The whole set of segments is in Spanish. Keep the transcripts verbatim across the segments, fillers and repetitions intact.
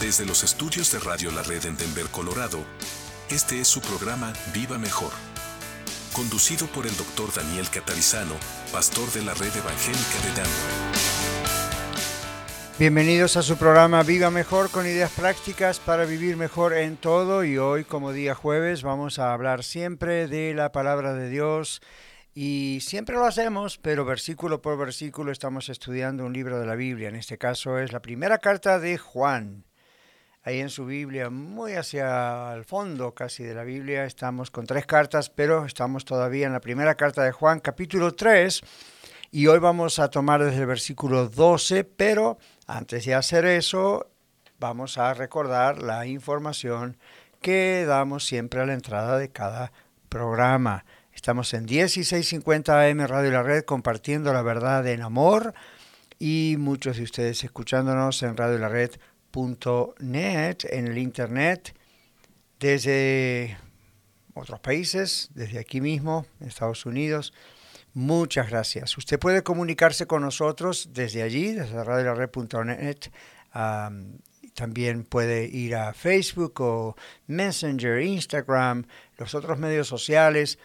Desde los estudios de Radio La Red en Denver, Colorado, este es su programa Viva Mejor, conducido por el doctor Daniel Catarizano, pastor de la Red Evangélica de Denver. Bienvenidos a su programa Viva Mejor, con ideas prácticas para vivir mejor en todo. Y hoy, como día jueves, vamos a hablar siempre de la palabra de Dios. Y siempre lo hacemos, pero versículo por versículo estamos estudiando un libro de la Biblia. En este caso es la primera carta de Juan. Ahí en su Biblia, muy hacia el fondo casi de la Biblia, estamos con tres cartas, pero estamos todavía en la primera carta de Juan, capítulo tres. Y hoy vamos a tomar desde el versículo doce, pero antes de hacer eso, vamos a recordar la información que damos siempre a la entrada de cada programa. Estamos en dieciséis cincuenta A M Radio La Red, compartiendo la verdad en amor, y muchos de ustedes escuchándonos en radio la red punto net, en el internet, desde otros países, desde aquí mismo, en Estados Unidos. Muchas gracias. Usted puede comunicarse con nosotros desde allí, desde radio la red punto net. Um, también puede ir a Facebook o Messenger, Instagram, los otros medios sociales.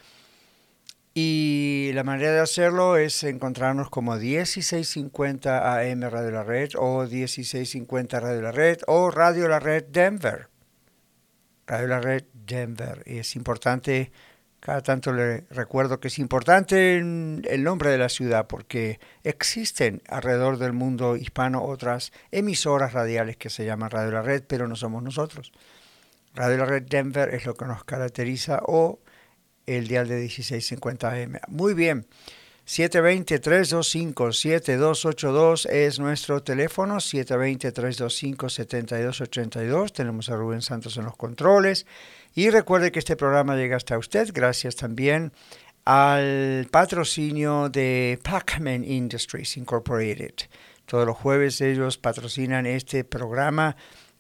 Y la manera de hacerlo es encontrarnos como dieciséis cincuenta A M Radio La Red o dieciséis cincuenta Radio La Red o Radio La Red Denver. Radio La Red Denver. Y es importante, cada tanto le recuerdo que es importante el nombre de la ciudad, porque existen alrededor del mundo hispano otras emisoras radiales que se llaman Radio La Red, pero no somos nosotros. Radio La Red Denver es lo que nos caracteriza, o el dial de dieciséis cincuenta A M. Muy bien. siete dos cero, tres dos cinco, siete dos ocho dos es nuestro teléfono. siete dos cero, tres dos cinco, siete dos ocho dos. Tenemos a Rubén Santos en los controles. Y recuerde que este programa llega hasta usted gracias también al patrocinio de Pacman Industries Incorporated. Todos los jueves ellos patrocinan este programa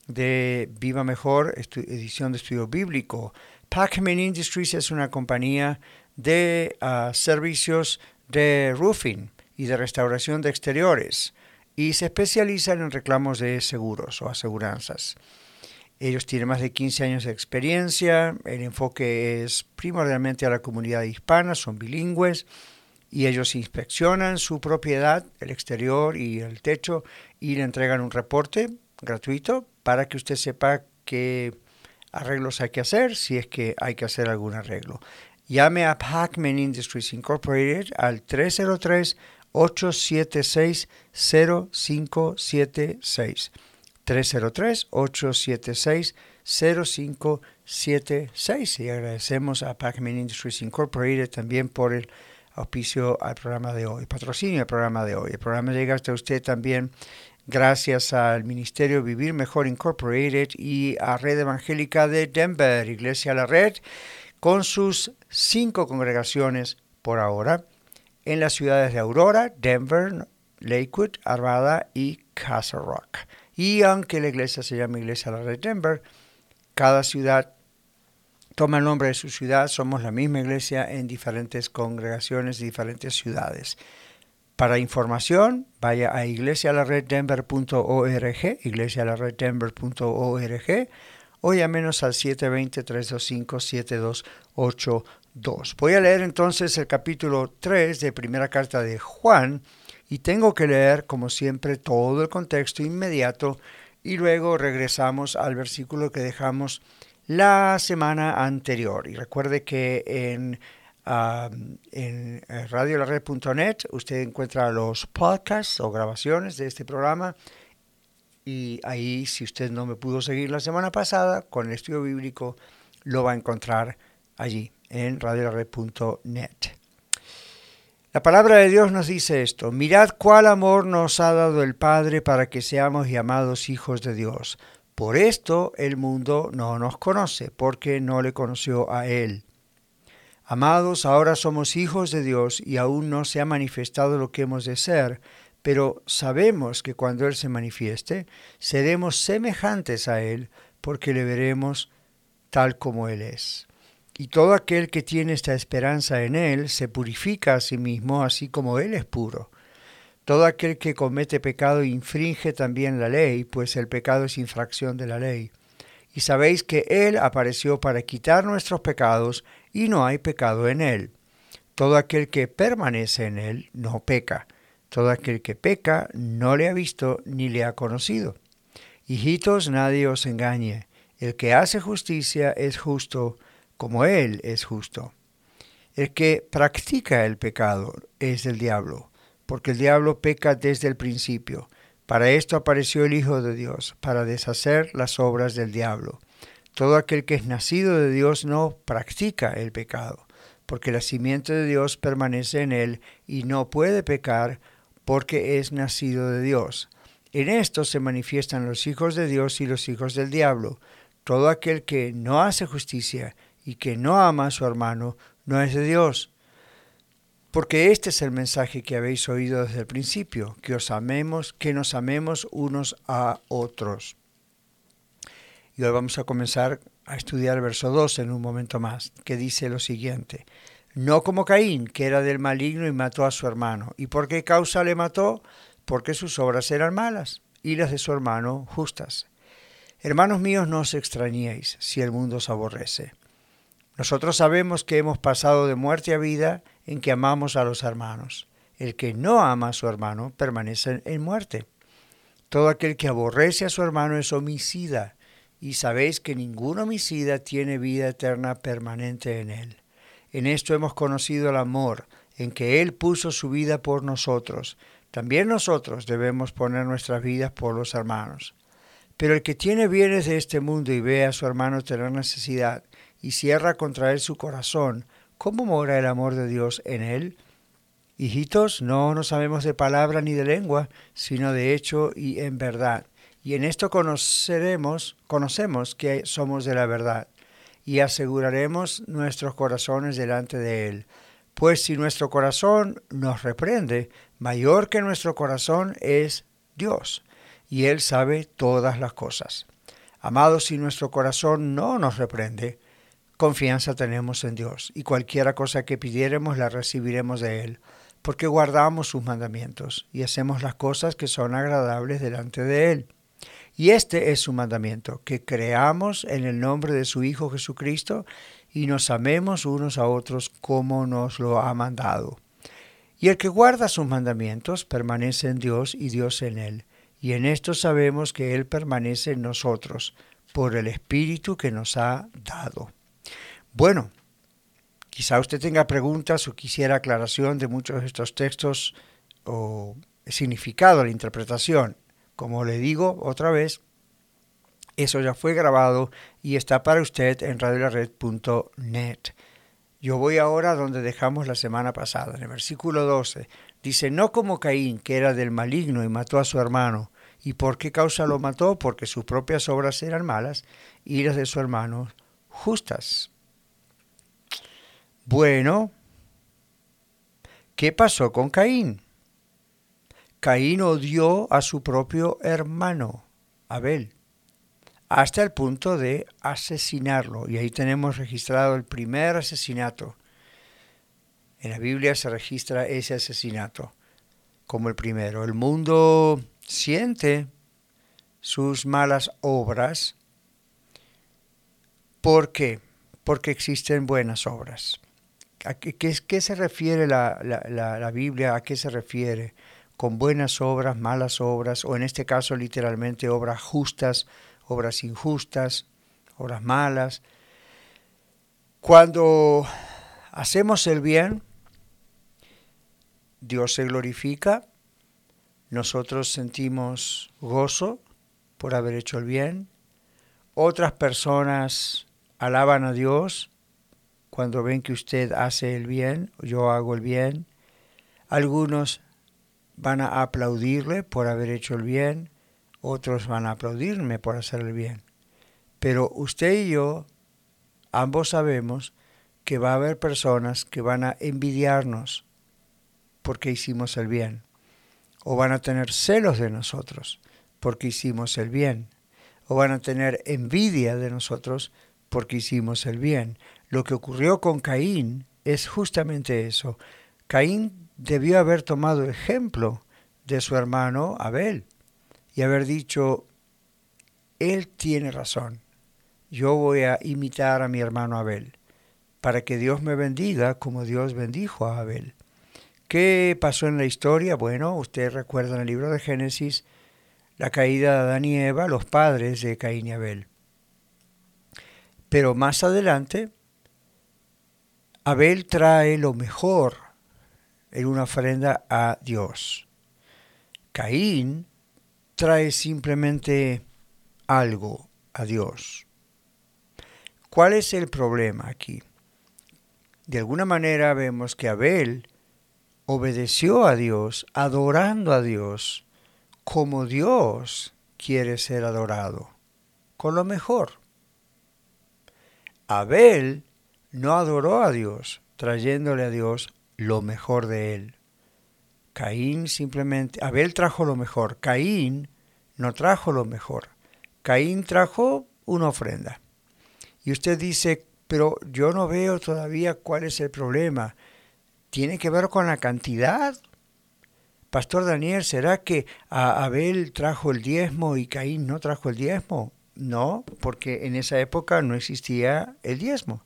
de Viva Mejor, edición de estudio bíblico. Pacman Industries es una compañía de uh, servicios de roofing y de restauración de exteriores, y se especializan en reclamos de seguros o aseguranzas. Ellos tienen más de quince años de experiencia. El enfoque es primordialmente a la comunidad hispana, son bilingües, y ellos inspeccionan su propiedad, el exterior y el techo, y le entregan un reporte gratuito para que usted sepa qué arreglos hay que hacer, si es que hay que hacer algún arreglo. Llame a Pacman Industries Incorporated al tres cero tres, ocho siete seis, cero cinco siete seis. tres cero tres, ocho siete seis, cero cinco siete seis. Y agradecemos a Pacman Industries Incorporated también por el auspicio al programa de hoy, patrocinio al programa de hoy. El programa llega hasta usted también gracias al Ministerio Vivir Mejor Incorporated y a Red Evangélica de Denver, Iglesia La Red, con sus cinco congregaciones por ahora en las ciudades de Aurora, Denver, Lakewood, Arvada y Castle Rock. Y aunque la iglesia se llama Iglesia La Red Denver, cada ciudad toma el nombre de su ciudad. Somos la misma iglesia en diferentes congregaciones de diferentes ciudades. Para información, vaya a iglesia la red denver punto org, iglesia la red denver punto org, o llámenos al siete dos cero, tres dos cinco, siete dos ocho dos. Voy a leer entonces el capítulo tres de primera carta de Juan, y tengo que leer, como siempre, todo el contexto inmediato, y luego regresamos al versículo que dejamos la semana anterior. Y recuerde que en Uh, en radio la red punto net usted encuentra los podcasts o grabaciones de este programa, y ahí, si usted no me pudo seguir la semana pasada con el estudio bíblico, lo va a encontrar allí en radio la red punto net. La palabra de Dios nos dice esto: mirad cuál amor nos ha dado el Padre para que seamos llamados hijos de Dios. Por esto el mundo no nos conoce, porque no le conoció a Él. Amados, ahora somos hijos de Dios y aún no se ha manifestado lo que hemos de ser, pero sabemos que cuando Él se manifieste, seremos semejantes a Él, porque le veremos tal como Él es. Y todo aquel que tiene esta esperanza en Él se purifica a sí mismo, así como Él es puro. Todo aquel que comete pecado infringe también la ley, pues el pecado es infracción de la ley. Y sabéis que Él apareció para quitar nuestros pecados, y no hay pecado en Él. Todo aquel que permanece en Él no peca. Todo aquel que peca no le ha visto ni le ha conocido. Hijitos, nadie os engañe. El que hace justicia es justo, como Él es justo. El que practica el pecado es del diablo, porque el diablo peca desde el principio. Para esto apareció el Hijo de Dios, para deshacer las obras del diablo. Todo aquel que es nacido de Dios no practica el pecado, porque la simiente de Dios permanece en él y no puede pecar porque es nacido de Dios. En esto se manifiestan los hijos de Dios y los hijos del diablo. Todo aquel que no hace justicia y que no ama a su hermano no es de Dios. Porque este es el mensaje que habéis oído desde el principio, que os amemos, que nos amemos unos a otros. Y hoy vamos a comenzar a estudiar el verso dos en un momento más, que dice lo siguiente: no como Caín, que era del maligno y mató a su hermano. ¿Y por qué causa le mató? Porque sus obras eran malas y las de su hermano justas. Hermanos míos, no os extrañéis si el mundo os aborrece. Nosotros sabemos que hemos pasado de muerte a vida en que amamos a los hermanos. El que no ama a su hermano permanece en muerte. Todo aquel que aborrece a su hermano es homicida, y sabéis que ningún homicida tiene vida eterna permanente en él. En esto hemos conocido el amor, en que Él puso su vida por nosotros. También nosotros debemos poner nuestras vidas por los hermanos. Pero el que tiene bienes de este mundo y ve a su hermano tener necesidad, y cierra contra él su corazón, ¿cómo mora el amor de Dios en él? Hijitos, no nos sabemos de palabra ni de lengua, sino de hecho y en verdad. Y en esto conoceremos, conocemos que somos de la verdad, y aseguraremos nuestros corazones delante de Él. Pues si nuestro corazón nos reprende, mayor que nuestro corazón es Dios, y Él sabe todas las cosas. Amados, si nuestro corazón no nos reprende, confianza tenemos en Dios, y cualquiera cosa que pidiéremos la recibiremos de Él, porque guardamos sus mandamientos y hacemos las cosas que son agradables delante de Él. Y este es su mandamiento, que creamos en el nombre de su Hijo Jesucristo y nos amemos unos a otros como nos lo ha mandado. Y el que guarda sus mandamientos permanece en Dios y Dios en él. Y en esto sabemos que Él permanece en nosotros, por el Espíritu que nos ha dado. Bueno, quizá usted tenga preguntas o quisiera aclaración de muchos de estos textos o significado, la interpretación. Como le digo otra vez, eso ya fue grabado y está para usted en radio la red punto net. Yo voy ahora donde dejamos la semana pasada, en el versículo doce. Dice, no como Caín, que era del maligno y mató a su hermano. ¿Y por qué causa lo mató? Porque sus propias obras eran malas y las de su hermano justas. Bueno, ¿qué pasó con Caín? Caín odió a su propio hermano, Abel, hasta el punto de asesinarlo. Y ahí tenemos registrado el primer asesinato. En la Biblia se registra ese asesinato como el primero. El mundo siente sus malas obras. ¿Por qué? Porque existen buenas obras. ¿A qué, qué, qué se refiere la, la, la, la Biblia? ¿A qué se refiere? Con buenas obras, malas obras, o en este caso literalmente obras justas, obras injustas, obras malas. Cuando hacemos el bien, Dios se glorifica, nosotros sentimos gozo por haber hecho el bien, otras personas alaban a Dios cuando ven que usted hace el bien, yo hago el bien, algunos van a aplaudirle por haber hecho el bien, otros van a aplaudirme por hacer el bien. Pero usted y yo, ambos sabemos que va a haber personas que van a envidiarnos porque hicimos el bien, o van a tener celos de nosotros porque hicimos el bien, o van a tener envidia de nosotros porque hicimos el bien. Lo que ocurrió con Caín es justamente eso. Caín debió haber tomado ejemplo de su hermano Abel y haber dicho, él tiene razón, yo voy a imitar a mi hermano Abel, para que Dios me bendiga como Dios bendijo a Abel. ¿Qué pasó en la historia? Bueno, usted recuerda en el libro de Génesis la caída de Adán y Eva, los padres de Caín y Abel. Pero más adelante, Abel trae lo mejor en una ofrenda a Dios. Caín trae simplemente algo a Dios. ¿Cuál es el problema aquí? De alguna manera vemos que Abel obedeció a Dios, adorando a Dios, como Dios quiere ser adorado, con lo mejor. Abel no adoró a Dios, trayéndole a Dios lo mejor de él. Caín simplemente, Abel trajo lo mejor, Caín no trajo lo mejor. Caín trajo una ofrenda. Y usted dice, pero yo no veo todavía cuál es el problema. ¿Tiene que ver con la cantidad? Pastor Daniel, ¿será que Abel trajo el diezmo y Caín no trajo el diezmo? No, porque en esa época no existía el diezmo.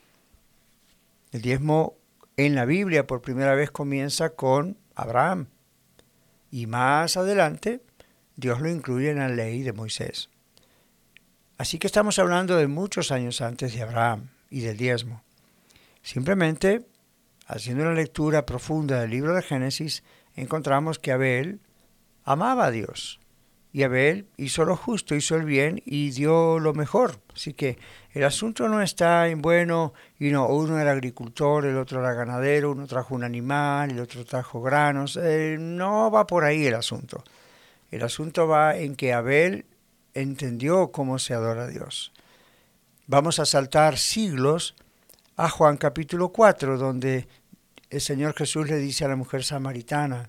El diezmo en la Biblia por primera vez comienza con Abraham. Y más adelante, Dios lo incluye en la ley de Moisés. Así que estamos hablando de muchos años antes de Abraham y del diezmo. Simplemente, haciendo una lectura profunda del libro de Génesis, encontramos que Abel amaba a Dios. Y Abel hizo lo justo, hizo el bien y dio lo mejor. Así que el asunto no está en, bueno, y no, uno era agricultor, el otro era ganadero, uno trajo un animal, el otro trajo granos. Eh, no va por ahí el asunto. El asunto va en que Abel entendió cómo se adora a Dios. Vamos a saltar siglos a Juan capítulo cuatro, donde el Señor Jesús le dice a la mujer samaritana,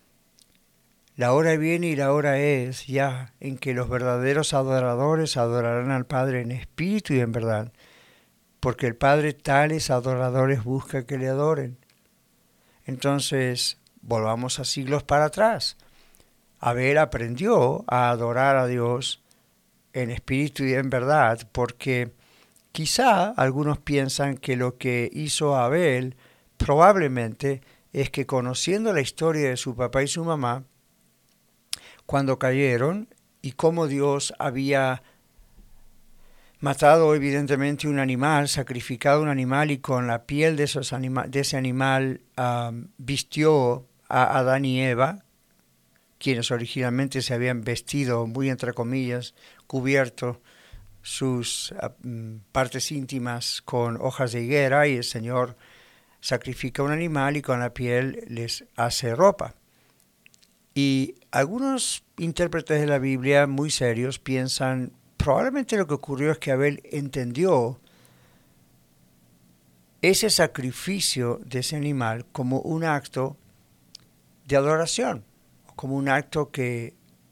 la hora viene y la hora es ya en que los verdaderos adoradores adorarán al Padre en espíritu y en verdad, porque el Padre tales adoradores busca que le adoren. Entonces, volvamos a siglos para atrás. Abel aprendió a adorar a Dios en espíritu y en verdad, porque quizá algunos piensan que lo que hizo Abel probablemente es que, conociendo la historia de su papá y su mamá, cuando cayeron y cómo Dios había matado evidentemente un animal, sacrificado un animal y con la piel de, esos anima- de ese animal um, vistió a Adán y Eva, quienes originalmente se habían vestido, muy entre comillas, cubierto sus uh, partes íntimas con hojas de higuera, y el Señor sacrifica un animal y con la piel les hace ropa. Y algunos intérpretes de la Biblia muy serios piensan, probablemente lo que ocurrió es que Abel entendió ese sacrificio de ese animal como un acto de adoración, como un acto que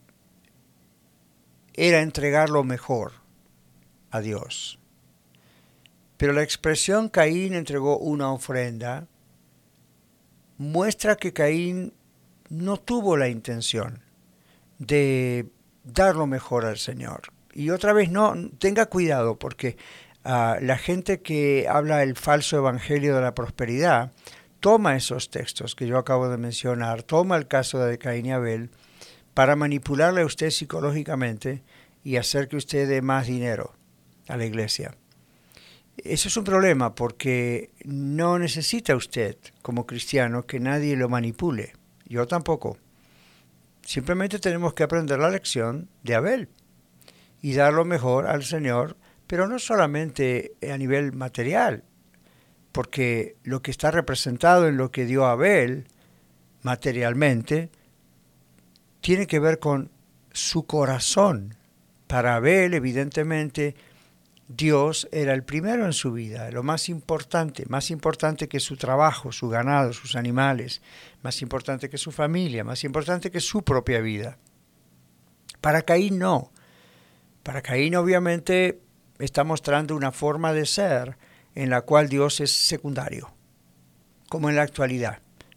era entregar lo mejor a Dios. Pero la expresión Caín entregó una ofrenda muestra que Caín no tuvo la intención de dar lo mejor al Señor. Y otra vez, no, tenga cuidado, porque uh, la gente que habla el falso evangelio de la prosperidad toma esos textos que yo acabo de mencionar, toma el caso de Caín y Abel para manipularle a usted psicológicamente y hacer que usted dé más dinero a la iglesia. Eso es un problema, porque no necesita usted, como cristiano, que nadie lo manipule. Yo tampoco. Simplemente tenemos que aprender la lección de Abel y dar lo mejor al Señor, pero no solamente a nivel material, porque lo que está representado en lo que dio Abel materialmente tiene que ver con su corazón. Para Abel, evidentemente, Dios era el primero en su vida, lo más importante, más importante que su trabajo, su ganado, sus animales, más importante que su familia, más importante que su propia vida. Para Caín no. Para Caín obviamente está mostrando una forma de ser en la cual Dios es secundario, como en la actualidad.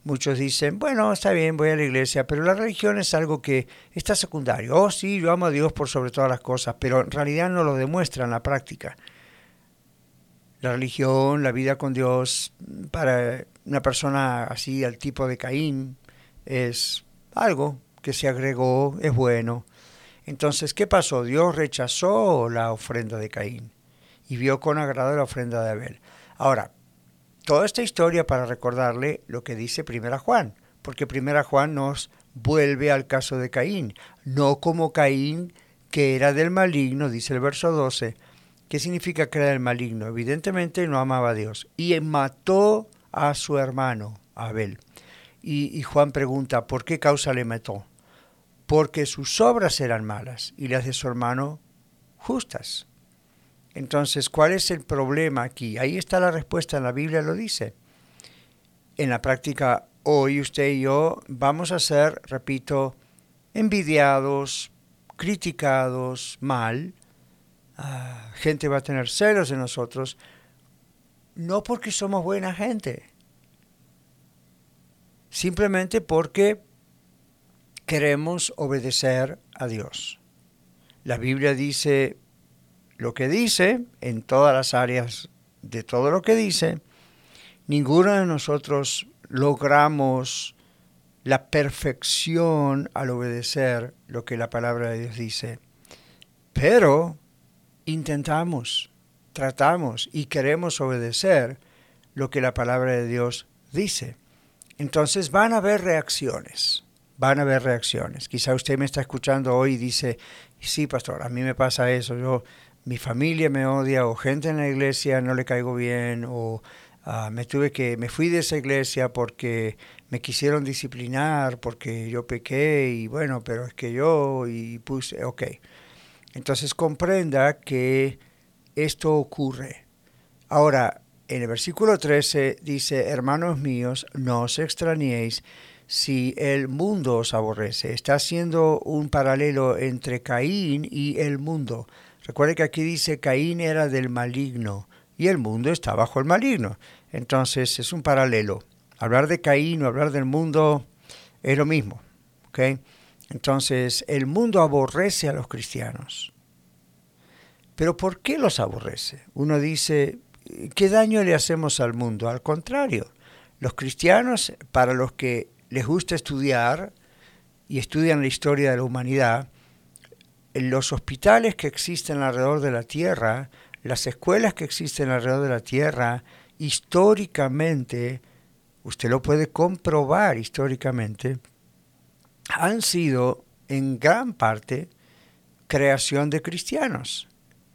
Muchos dicen, bueno, está bien, voy a la iglesia, pero la religión es algo que está secundario. Oh, sí, yo amo a Dios por sobre todas las cosas, pero en realidad no lo demuestra en la práctica. La religión, la vida con Dios, para una persona así, al tipo de Caín, es algo que se agregó, es bueno. Entonces, ¿qué pasó? Dios rechazó la ofrenda de Caín y vio con agrado la ofrenda de Abel. Ahora, toda esta historia para recordarle lo que dice Primera Juan, porque Primera Juan nos vuelve al caso de Caín, no como Caín, que era del maligno, dice el verso doce. ¿Qué significa que era del maligno? Evidentemente no amaba a Dios y mató a su hermano Abel. Y, y Juan pregunta, ¿por qué causa le mató? Porque sus obras eran malas y las de su hermano justas. Entonces, ¿cuál es el problema aquí? Ahí está la respuesta, en la Biblia lo dice. En la práctica, hoy usted y yo vamos a ser, repito, envidiados, criticados mal. Ah, gente va a tener celos de nosotros, no porque somos buena gente, simplemente porque queremos obedecer a Dios. La Biblia dice lo que dice en todas las áreas de todo lo que dice. Ninguno de nosotros logramos la perfección al obedecer lo que la palabra de Dios dice, pero intentamos, tratamos y queremos obedecer lo que la palabra de Dios dice. Entonces van a haber reacciones, van a haber reacciones. Quizá usted me está escuchando hoy y dice, sí, pastor, a mí me pasa eso, yo, mi familia me odia, o gente en la iglesia no le caigo bien, o uh, me tuve que, me fui de esa iglesia porque me quisieron disciplinar, porque yo pequé, y bueno, pero es que yo, y puse, ok. Entonces comprenda que esto ocurre. Ahora, en el versículo trece dice, hermanos míos, no os extrañéis si el mundo os aborrece. Está haciendo un paralelo entre Caín y el mundo. Recuerde que aquí dice Caín era del maligno y el mundo está bajo el maligno. Entonces es un paralelo. Hablar de Caín o hablar del mundo es lo mismo. ¿Okay? Entonces el mundo aborrece a los cristianos. ¿Pero por qué los aborrece? Uno dice, ¿qué daño le hacemos al mundo? Al contrario, los cristianos, para los que les gusta estudiar y estudian la historia de la humanidad, los hospitales que existen alrededor de la tierra, las escuelas que existen alrededor de la tierra, históricamente, usted lo puede comprobar históricamente, han sido en gran parte creación de cristianos.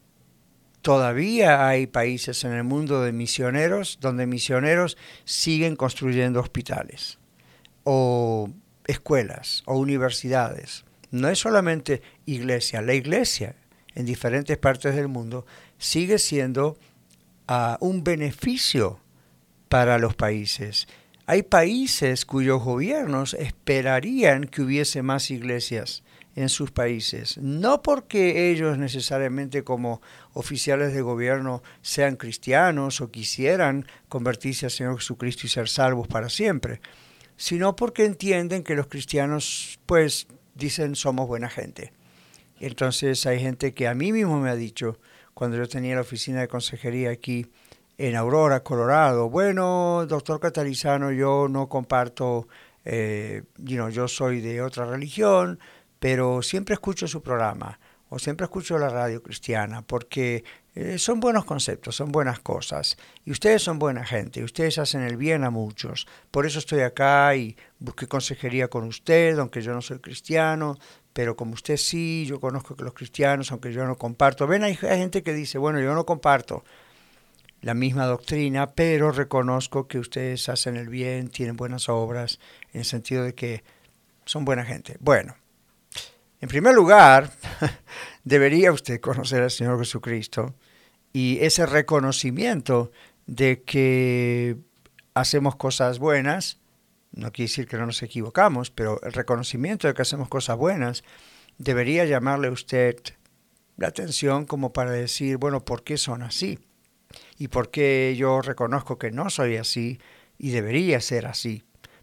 Todavía hay países en el mundo de misioneros donde misioneros siguen construyendo hospitales o escuelas o universidades. No es solamente iglesia, la iglesia en diferentes partes del mundo sigue siendo uh, un beneficio para los países. Hay países cuyos gobiernos esperarían que hubiese más iglesias en sus países, no porque ellos necesariamente como oficiales de gobierno sean cristianos o quisieran convertirse al Señor Jesucristo y ser salvos para siempre, sino porque entienden que los cristianos, pues, dicen somos buena gente. Entonces hay gente que a mí mismo me ha dicho, cuando yo tenía la oficina de consejería aquí en Aurora, Colorado, bueno, doctor Catalizano, yo no comparto, eh, you know, yo soy de otra religión, pero siempre escucho su programa o siempre escucho la radio cristiana porque eh, son buenos conceptos, son buenas cosas y ustedes son buena gente y ustedes hacen el bien a muchos. Por eso estoy acá y busqué consejería con usted, aunque yo no soy cristiano, pero como usted sí, yo conozco que los cristianos, aunque yo no comparto. Ven, hay, hay gente que dice, bueno, yo no comparto la misma doctrina, pero reconozco que ustedes hacen el bien, tienen buenas obras, en el sentido de que son buena gente. Bueno. En primer lugar, debería usted conocer al Señor Jesucristo y ese reconocimiento de que hacemos cosas buenas, no quiere decir que no nos equivocamos, pero el reconocimiento de que hacemos cosas buenas debería llamarle a usted la atención como para decir, bueno, ¿por qué son así? ¿Y por qué yo reconozco que no soy así y debería ser así?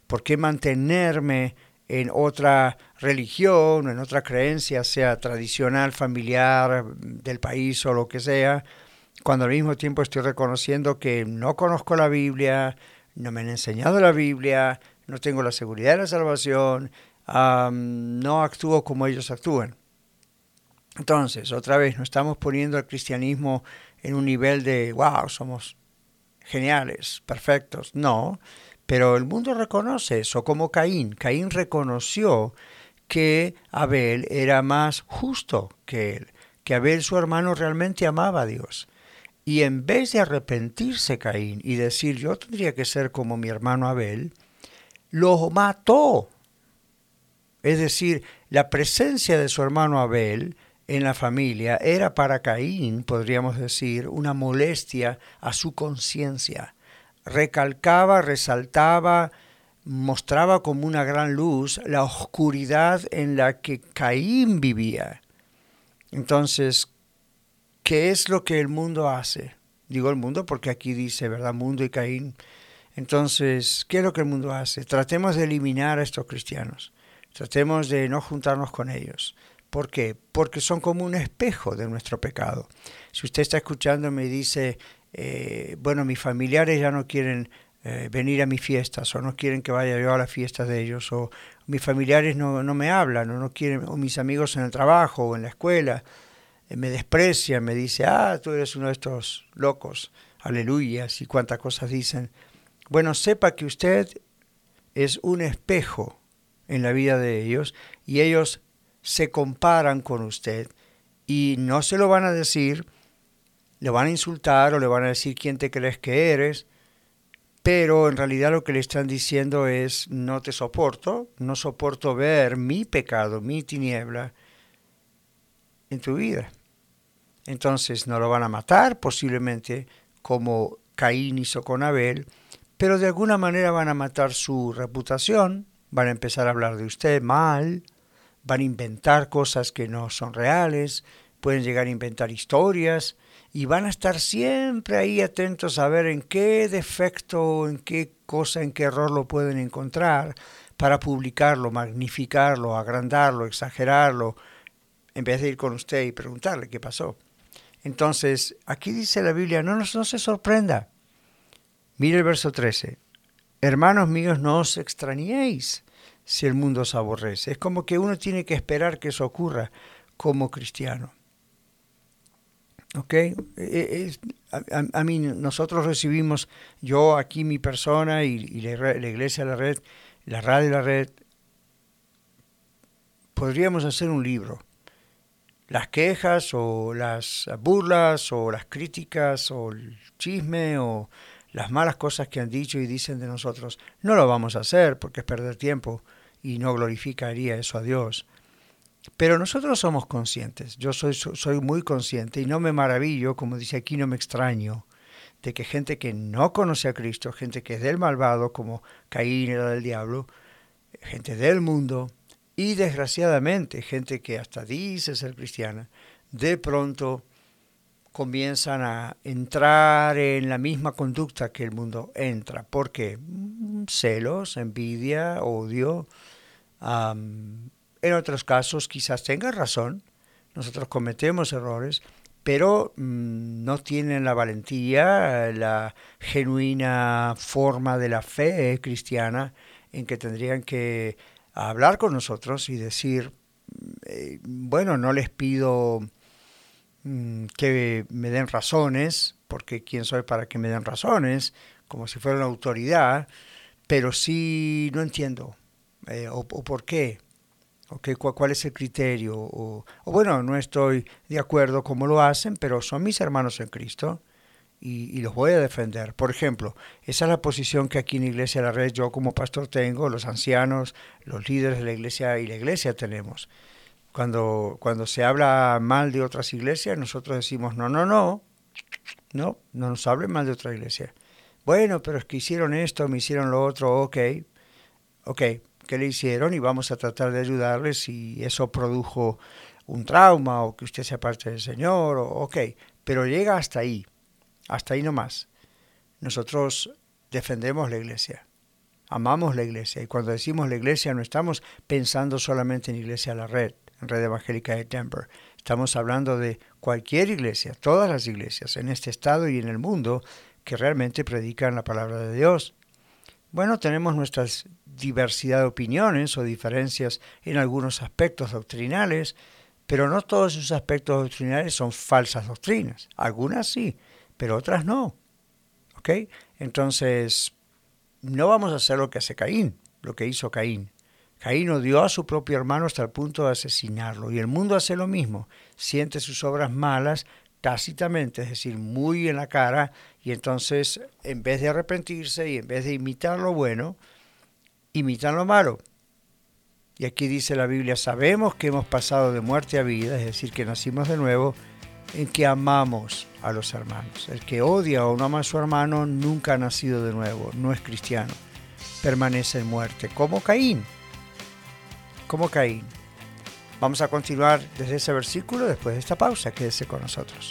¿Por qué mantenerme en otra religión, en otra creencia, sea tradicional, familiar, del país o lo que sea, cuando al mismo tiempo estoy reconociendo que no conozco la Biblia, no me han enseñado la Biblia, no tengo la seguridad de la salvación, um, no actúo como ellos actúan? Entonces, otra vez, no estamos poniendo al cristianismo en un nivel de, wow, somos geniales, perfectos. No, pero el mundo reconoce eso, como Caín. Caín reconoció que Abel era más justo que él, que Abel, su hermano, realmente amaba a Dios. Y en vez de arrepentirse Caín y decir, yo tendría que ser como mi hermano Abel, lo mató. Es decir, la presencia de su hermano Abel en la familia era para Caín, podríamos decir, una molestia a su conciencia. Recalcaba, resaltaba, mostraba como una gran luz la oscuridad en la que Caín vivía. Entonces, ¿qué es lo que el mundo hace? Digo el mundo porque aquí dice, ¿verdad? Mundo y Caín. Entonces, ¿qué es lo que el mundo hace? Tratemos de eliminar a estos cristianos. Tratemos de no juntarnos con ellos. ¿Por qué? Porque son como un espejo de nuestro pecado. Si usted está escuchando y me dice, eh, bueno, mis familiares ya no quieren eh, venir a mis fiestas, o no quieren que vaya yo a las fiestas de ellos, o mis familiares no, no me hablan, o no quieren, o mis amigos en el trabajo o en la escuela eh, me desprecian, me dice, ah, tú eres uno de estos locos, aleluyas, y cuántas cosas dicen. Bueno, sepa que usted es un espejo en la vida de ellos, y ellos se comparan con usted, y no se lo van a decir, le van a insultar o le van a decir quién te crees que eres, pero en realidad lo que le están diciendo es, no te soporto, no soporto ver mi pecado, mi tiniebla en tu vida. Entonces no lo van a matar, posiblemente como Caín hizo con Abel, pero de alguna manera van a matar su reputación, van a empezar a hablar de usted mal, van a inventar cosas que no son reales, pueden llegar a inventar historias y van a estar siempre ahí atentos a ver en qué defecto, en qué cosa, en qué error lo pueden encontrar para publicarlo, magnificarlo, agrandarlo, exagerarlo, en vez de ir con usted y preguntarle qué pasó. Entonces, aquí dice la Biblia, no, no, no se sorprenda. Mire el verso trece. Hermanos míos, no os extrañéis si el mundo os aborrece. Es como que uno tiene que esperar que eso ocurra como cristiano. ¿Ok? Es, a, a, a mí, nosotros recibimos, yo aquí mi persona y, y la, la iglesia de la red, la radio de la red, podríamos hacer un libro. Las quejas o las burlas o las críticas o el chisme o las malas cosas que han dicho y dicen de nosotros, no lo vamos a hacer porque es perder tiempo y no glorificaría eso a Dios. Pero nosotros somos conscientes, yo soy, soy muy consciente y no me maravillo, como dice aquí, no me extraño, de que gente que no conoce a Cristo, gente que es del malvado, como Caín era del diablo, gente del mundo, y desgraciadamente gente que hasta dice ser cristiana, de pronto comienzan a entrar en la misma conducta que el mundo entra. ¿Por qué? Celos, envidia, odio. Um, en otros casos quizás tengan razón, nosotros cometemos errores, pero mmm, no tienen la valentía, la genuina forma de la fe cristiana en que tendrían que hablar con nosotros y decir, eh, bueno, no les pido mmm, que me den razones, porque quién soy para que me den razones, como si fuera una autoridad, pero sí no entiendo, eh, o, o por qué. Okay, ¿cuál es el criterio? O, o bueno, no estoy de acuerdo cómo lo hacen, pero son mis hermanos en Cristo y, y los voy a defender. Por ejemplo, esa es la posición que aquí en Iglesia de la Red yo como pastor tengo, los ancianos, los líderes de la iglesia y la iglesia tenemos. Cuando, cuando se habla mal de otras iglesias, nosotros decimos, no, no, no, no, no nos hablen mal de otra iglesia. Bueno, pero es que hicieron esto, me hicieron lo otro, ok, ok. Que le hicieron y vamos a tratar de ayudarles si eso produjo un trauma o que usted se aparte del Señor, o, ok, pero llega hasta ahí, hasta ahí nomás. Nosotros defendemos la iglesia, Amamos la iglesia. Y cuando decimos la iglesia no estamos pensando solamente en Iglesia La Red, en Red Evangélica de Denver. Estamos hablando de cualquier iglesia, todas las iglesias en este estado y en el mundo que realmente predican la palabra de Dios. Bueno, tenemos nuestras diversidad de opiniones o diferencias en algunos aspectos doctrinales, pero no todos esos aspectos doctrinales son falsas doctrinas. Algunas sí, pero otras no. ¿Ok? Entonces, no vamos a hacer lo que hace Caín, lo que hizo Caín. Caín odió a su propio hermano hasta el punto de asesinarlo. Y el mundo hace lo mismo. Siente sus obras malas tácitamente, es decir, muy en la cara, y entonces, en vez de arrepentirse y en vez de imitar lo bueno, imitan lo malo. Y aquí dice la Biblia, sabemos que hemos pasado de muerte a vida, es decir, que nacimos de nuevo, en que amamos a los hermanos. El que odia o no ama a su hermano nunca ha nacido de nuevo, no es cristiano, permanece en muerte, como Caín, como Caín. Vamos a continuar desde ese versículo después de esta pausa. Quédese con nosotros.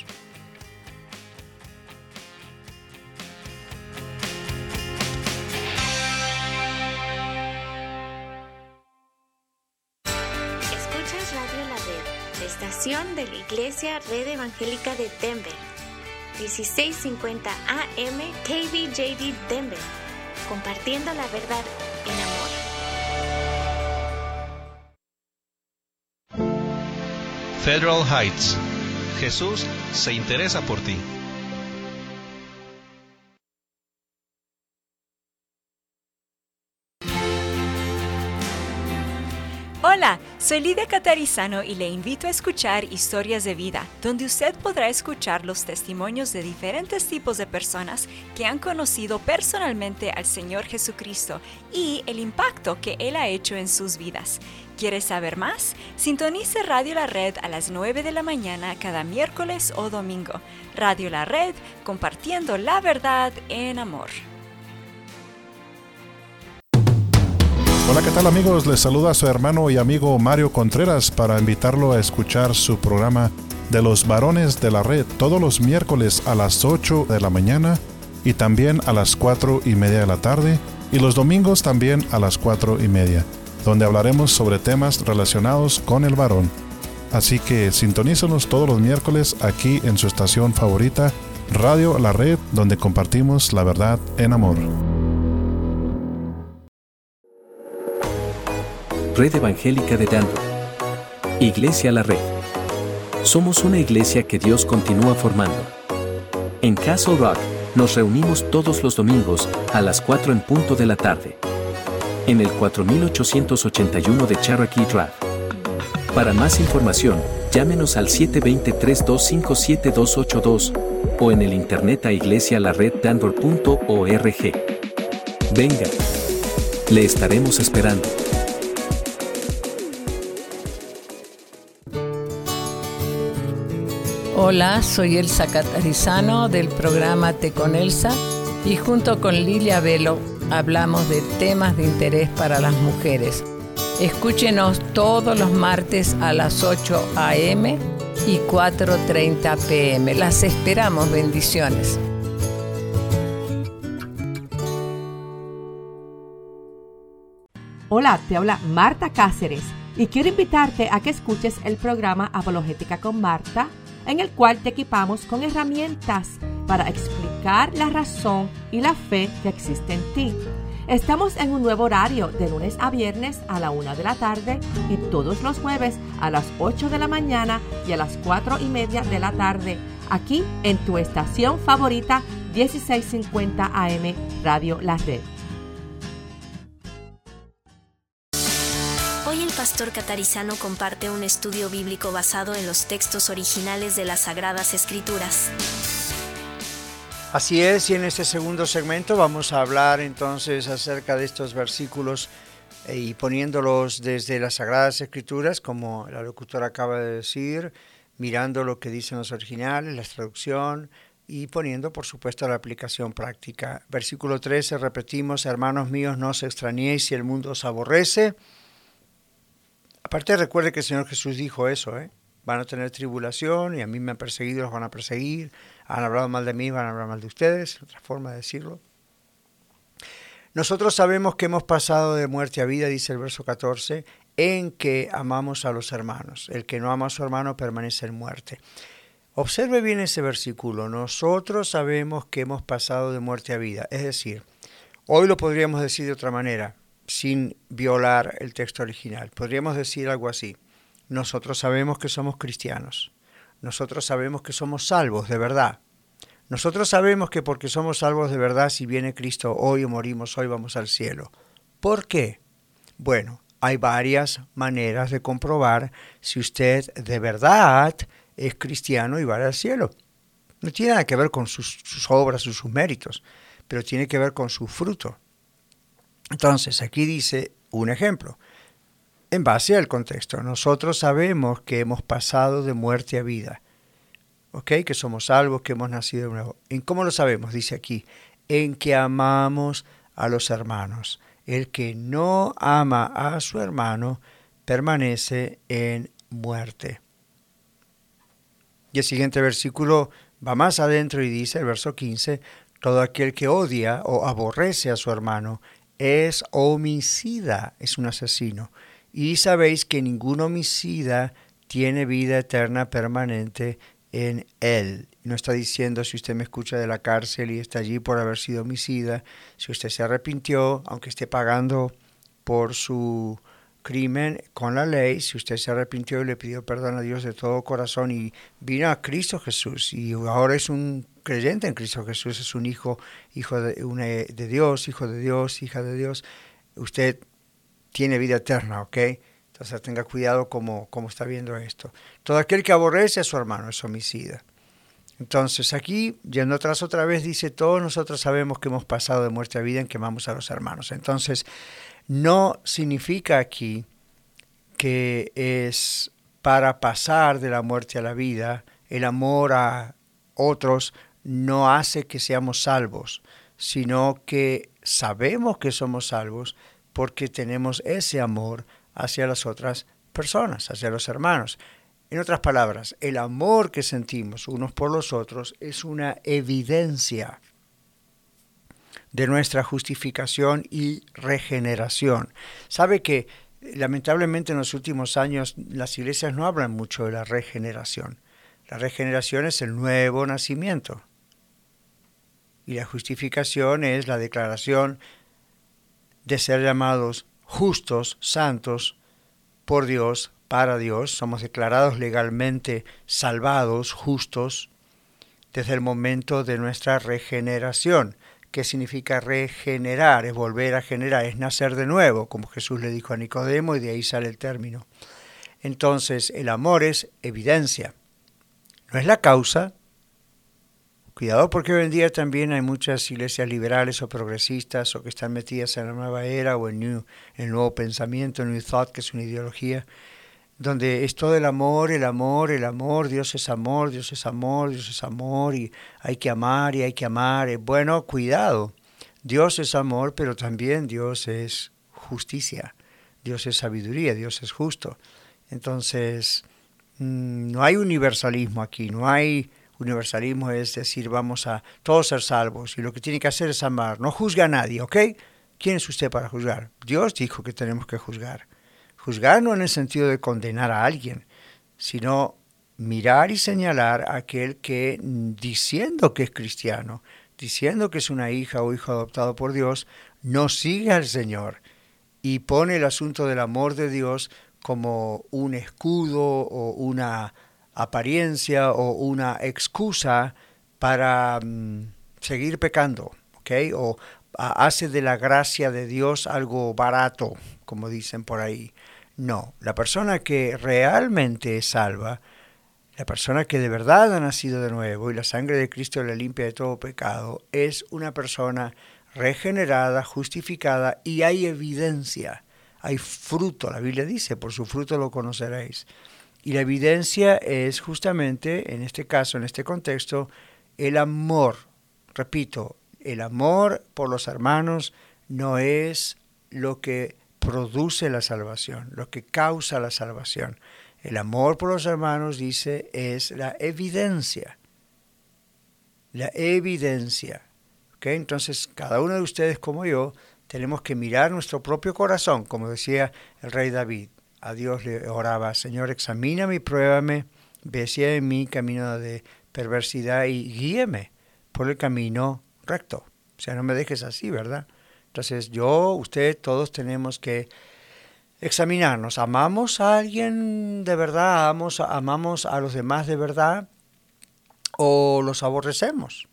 Escuchas Radio La Red, la estación de la Iglesia Red Evangélica de Denver. dieciséis cincuenta A M K V J D Denver. Compartiendo la verdad en amor. Federal Heights. Jesús se interesa por ti. Hola, soy Lidia Catarizano y le invito a escuchar Historias de Vida, donde usted podrá escuchar los testimonios de diferentes tipos de personas que han conocido personalmente al Señor Jesucristo y el impacto que Él ha hecho en sus vidas. ¿Quieres saber más? Sintonice Radio La Red a las nueve de la mañana cada miércoles o domingo. Radio La Red, compartiendo la verdad en amor. Hola, ¿qué tal amigos? Les saluda a su hermano y amigo Mario Contreras para invitarlo a escuchar su programa de los varones de la red todos los miércoles a las ocho de la mañana y también a las cuatro y media de la tarde y los domingos también a las cuatro y media, donde hablaremos sobre temas relacionados con el varón. Así que sintonícenos todos los miércoles aquí en su estación favorita, Radio La Red, donde compartimos la verdad en amor. Red Evangélica de Denver. Iglesia La Red. Somos una iglesia que Dios continúa formando. En Castle Rock, nos reunimos todos los domingos a las cuatro en punto de la tarde. En el cuatro mil ochocientos ochenta y uno de Cherokee Drive. Para más información, llámenos al siete dos cero, tres dos cinco, siete dos ocho dos o en el internet a iglesia la red denver punto org. Venga, le estaremos esperando. Hola, soy Elsa Catarizano del programa Té con Elsa y junto con Lilia Velo hablamos de temas de interés para las mujeres. Escúchenos todos los martes a las ocho a eme y cuatro treinta pe eme. Las esperamos, bendiciones. Hola, te habla Marta Cáceres y quiero invitarte a que escuches el programa Apologética con Marta, en el cual te equipamos con herramientas para explicar la razón y la fe que existe en ti. Estamos en un nuevo horario de lunes a viernes a la una de la tarde y todos los jueves a las ocho de la mañana y a las cuatro y media de la tarde, aquí en tu estación favorita dieciséis cincuenta A M Radio La Red. Hoy el pastor Catarizano comparte un estudio bíblico basado en los textos originales de las Sagradas Escrituras. Así es, y en este segundo segmento vamos a hablar entonces acerca de estos versículos eh, y poniéndolos desde las Sagradas Escrituras, como la locutora acaba de decir, mirando lo que dicen los originales, la traducción y poniendo, por supuesto, la aplicación práctica. Versículo trece, repetimos, hermanos míos, no os extrañéis si el mundo os aborrece. Aparte, recuerde que el Señor Jesús dijo eso, ¿eh? Van a tener tribulación y a mí me han perseguido, los van a perseguir. Han hablado mal de mí, van a hablar mal de ustedes. Otra forma de decirlo. Nosotros sabemos que hemos pasado de muerte a vida, dice el verso catorce, en que amamos a los hermanos. El que no ama a su hermano permanece en muerte. Observe bien ese versículo. Nosotros sabemos que hemos pasado de muerte a vida. Es decir, hoy lo podríamos decir de otra manera, sin violar el texto original. Podríamos decir algo así. Nosotros sabemos que somos cristianos. Nosotros sabemos que somos salvos de verdad. Nosotros sabemos que porque somos salvos de verdad, si viene Cristo hoy o morimos hoy, vamos al cielo. ¿Por qué? Bueno, hay varias maneras de comprobar si usted de verdad es cristiano y va al cielo. No tiene nada que ver con sus, sus obras o sus méritos, pero tiene que ver con su fruto. Entonces, aquí dice un ejemplo. En base al contexto, nosotros sabemos que hemos pasado de muerte a vida. ¿Ok? Que somos salvos, que hemos nacido de nuevo. ¿En cómo lo sabemos? Dice aquí, en que amamos a los hermanos. El que no ama a su hermano permanece en muerte. Y el siguiente versículo va más adentro y dice, el verso quince, todo aquel que odia o aborrece a su hermano es homicida, es un asesino. Y sabéis que ningún homicida tiene vida eterna permanente en él. No está diciendo si usted me escucha de la cárcel y está allí por haber sido homicida, si usted se arrepintió, aunque esté pagando por su crimen con la ley, si usted se arrepintió y le pidió perdón a Dios de todo corazón y vino a Cristo Jesús y ahora es un creyente en Cristo Jesús, es un hijo, hijo de, una, de Dios, hijo de Dios, hija de Dios, usted tiene vida eterna, ¿ok? Entonces tenga cuidado como, como está viendo esto. Todo aquel que aborrece a su hermano es homicida. Entonces aquí, yendo atrás otra vez, dice, todos nosotros sabemos que hemos pasado de muerte a vida en que amamos a los hermanos. Entonces, no significa aquí que es para pasar de la muerte a la vida, el amor a otros no hace que seamos salvos, sino que sabemos que somos salvos porque tenemos ese amor hacia las otras personas, hacia los hermanos. En otras palabras, el amor que sentimos unos por los otros es una evidencia de nuestra justificación y regeneración. Sabe que lamentablemente en los últimos años las iglesias no hablan mucho de la regeneración. La regeneración es el nuevo nacimiento. Y la justificación es la declaración de ser llamados justos, santos, por Dios, para Dios. Somos declarados legalmente salvados, justos, desde el momento de nuestra regeneración. ¿Qué significa regenerar? Es volver a generar, es nacer de nuevo, como Jesús le dijo a Nicodemo, y de ahí sale el término. Entonces, el amor es evidencia, no es la causa. Cuidado porque hoy en día también hay muchas iglesias liberales o progresistas o que están metidas en la nueva era o en new, el nuevo pensamiento, el New Thought, que es una ideología, donde es todo el amor, el amor, el amor, Dios es amor, Dios es amor, Dios es amor y hay que amar y hay que amar. Bueno, cuidado, Dios es amor, pero también Dios es justicia, Dios es sabiduría, Dios es justo. Entonces, no hay universalismo aquí, no hay... Universalismo es decir, vamos a todos ser salvos y lo que tiene que hacer es amar. No juzga a nadie, ¿ok? ¿Quién es usted para juzgar? Dios dijo que tenemos que juzgar. Juzgar no en el sentido de condenar a alguien, sino mirar y señalar a aquel que, diciendo que es cristiano, diciendo que es una hija o hijo adoptado por Dios, no sigue al Señor y pone el asunto del amor de Dios como un escudo o una apariencia o una excusa para um, seguir pecando, ¿ok? O uh, hace de la gracia de Dios algo barato, como dicen por ahí. No, la persona que realmente es salva, la persona que de verdad ha nacido de nuevo y la sangre de Cristo le limpia de todo pecado, es una persona regenerada, justificada y hay evidencia, hay fruto. La Biblia dice, por su fruto lo conoceréis. Y la evidencia es justamente, en este caso, en este contexto, el amor. Repito, el amor por los hermanos no es lo que produce la salvación, lo que causa la salvación. El amor por los hermanos, dice, es la evidencia. La evidencia. ¿Okay? Entonces, cada uno de ustedes, como yo, Tenemos que mirar nuestro propio corazón, como decía el rey David. A Dios le oraba, Señor, examíname y pruébame, ve si hay en mí camino de perversidad y guíeme por el camino recto. O sea, no me dejes así, ¿verdad? Entonces yo, usted, todos tenemos que examinarnos. ¿Amamos a alguien de verdad? ¿Amamos, amamos a los demás de verdad? ¿O los aborrecemos?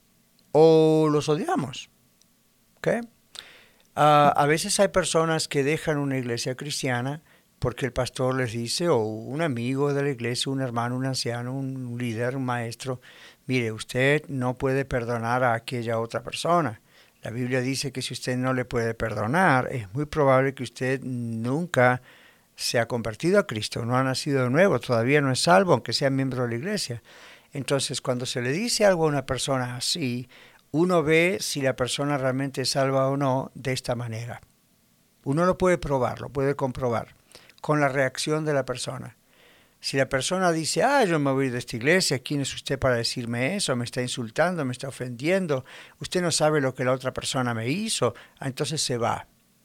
¿O los odiamos? ¿Okay? Uh, a veces hay personas que dejan una iglesia cristiana porque el pastor les dice, o un amigo de la iglesia, un hermano, un anciano, un líder, un maestro, mire, usted no puede perdonar a aquella otra persona. La Biblia dice que si usted no le puede perdonar, es muy probable que usted nunca se ha convertido a Cristo, no ha nacido de nuevo, todavía no es salvo, aunque sea miembro de la iglesia. Entonces, cuando se le dice algo a una persona así, uno ve si la persona realmente es salva o no de esta manera. Uno lo puede probar, lo puede comprobar con la reacción de la persona. Si la persona dice, ah, yo me voy de esta iglesia, ¿quién es usted para decirme eso? Me está insultando, me está ofendiendo, usted no sabe lo que la otra persona me hizo, entonces se va.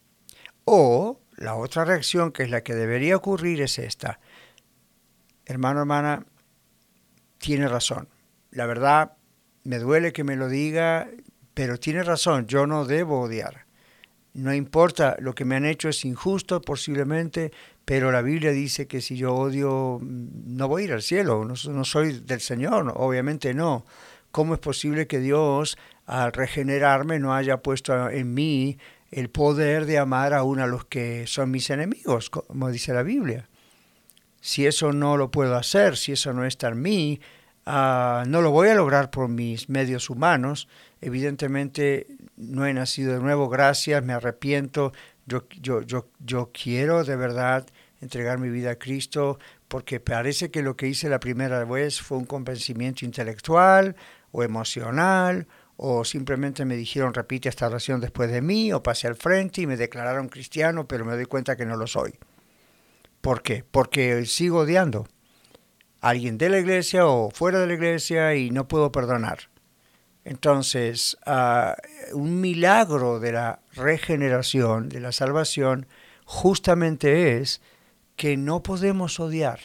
O la otra reacción, que es la que debería ocurrir, es esta. Hermano, hermana, tiene razón. La verdad, me duele que me lo diga, pero tiene razón, yo no debo odiar. No importa, lo que me han hecho es injusto posiblemente, pero la Biblia dice que si yo odio, no voy a ir al cielo, no, no soy del Señor, no, obviamente no. ¿Cómo es posible que Dios, al regenerarme, no haya puesto en mí el poder de amar aún a los que son mis enemigos, como dice la Biblia? Si eso no lo puedo hacer, si eso no está en mí, uh, no lo voy a lograr por mis medios humanos. Evidentemente no he nacido de nuevo, gracias, me arrepiento. Yo, yo, yo, yo quiero de verdad entregar mi vida a Cristo porque parece que lo que hice la primera vez fue un convencimiento intelectual o emocional, o simplemente me dijeron repite esta oración después de mí, o pasé al frente y me declararon cristiano, pero me doy cuenta que no lo soy. ¿Por qué? Porque sigo odiando a alguien de la iglesia o fuera de la iglesia y no puedo perdonar. Entonces, uh, un milagro de la regeneración, de la salvación, justamente es que no podemos odiar.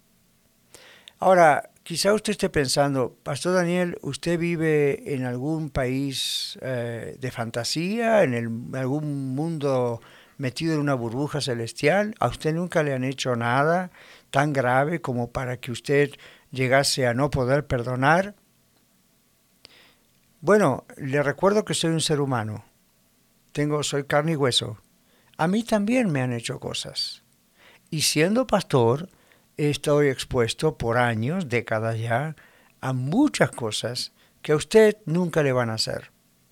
Ahora, quizá usted esté pensando, Pastor Daniel, ¿usted vive en algún país eh, de fantasía, en el, algún mundo metido en una burbuja celestial? ¿A usted nunca le han hecho nada tan grave como para que usted llegase a no poder perdonar? Bueno, le recuerdo que soy un ser humano. Tengo, soy carne y hueso. A mí también me han hecho cosas. Y siendo pastor, estoy expuesto por años, décadas ya, a muchas cosas que a usted nunca le van a hacer.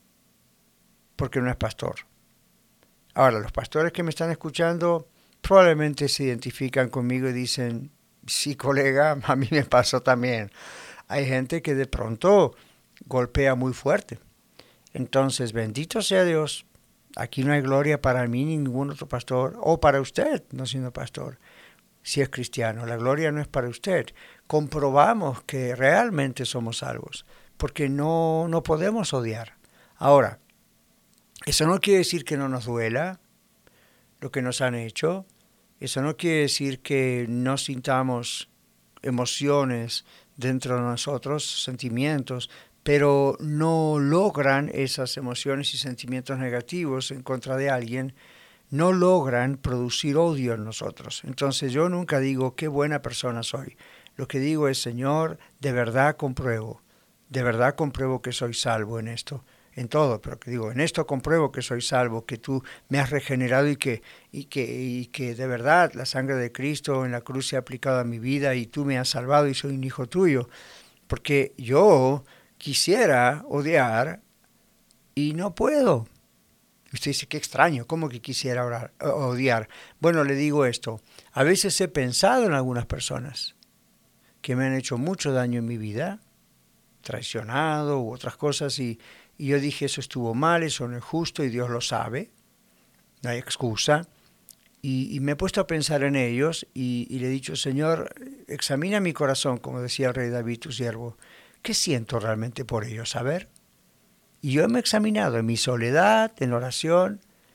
Porque no es pastor. Ahora, los pastores que me están escuchando probablemente se identifican conmigo y dicen, sí, colega, a mí me pasó también. Hay gente que de pronto golpea muy fuerte. Entonces, bendito sea Dios, aquí no hay gloria para mí ni ningún otro pastor, o para usted, no siendo pastor, si es cristiano. La gloria no es para usted. Comprobamos que realmente somos salvos, porque no, no podemos odiar. Ahora, eso no quiere decir que no nos duela lo que nos han hecho. Eso no quiere decir que no sintamos emociones dentro de nosotros, sentimientos, pero no logran esas emociones y sentimientos negativos en contra de alguien, no logran producir odio en nosotros. Entonces yo nunca digo qué buena persona soy. Lo que digo es, Señor, de verdad compruebo, de verdad compruebo que soy salvo en esto, en todo, pero que digo, en esto compruebo que soy salvo, que tú me has regenerado y que, y que, y que de verdad la sangre de Cristo en la cruz se ha aplicado a mi vida y tú me has salvado y soy un hijo tuyo. Porque yo quisiera odiar y no puedo. Usted dice, qué extraño, ¿cómo que quisiera orar, odiar? Bueno, le digo esto, a veces he pensado en algunas personas que me han hecho mucho daño en mi vida, traicionado u otras cosas, y, y yo dije, eso estuvo mal, eso no es justo y Dios lo sabe, no hay excusa. Y, y me he puesto a pensar en ellos y, y le he dicho, Señor, examina mi corazón, como decía el rey David, tu siervo. ¿Qué siento realmente por ellos? A ver. Y yo me he examinado en mi soledad, en oración,